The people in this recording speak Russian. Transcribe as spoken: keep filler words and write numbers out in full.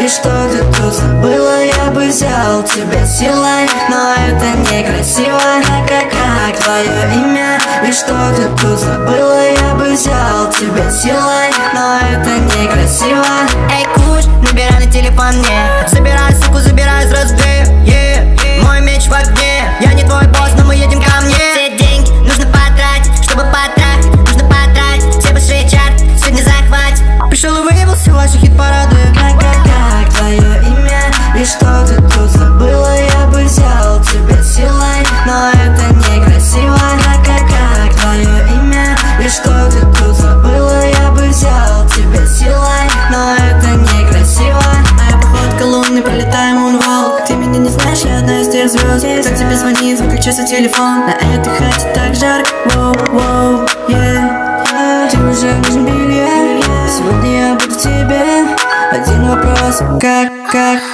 И что ты тут забыла? Я бы взял тебя силой, но это некрасиво. Как, как, как твое имя? И что ты тут забыла? Я бы взял тебя силой, но это некрасиво. Эй, куш, набирай на телефон мне. Забирай, суку, забирай сразу две, yeah. Мой меч в огне. Я не твой босс, но мы едем ко мне. Все деньги нужно потратить, чтобы потратить. Нужно потратить все большие чарты, сегодня захватить. Пришел и выявил все ваши хит-парады. Как, как, как твое имя? И что ты тут забыла? Я бы взял тебя силой, но это некрасиво. Как, как, как твое имя? И что ты тут забыла? Я бы взял тебя силой, но это некрасиво. Моя походка лунный, пролетаем мунволк. Ты меня не знаешь, я одна из тех звезд. Кто тебе звонит, выключился телефон. На этой хате так жарко, воу, воу, yeah. Ты уже нужен белье. Сегодня я буду тебе. Один вопрос, как, как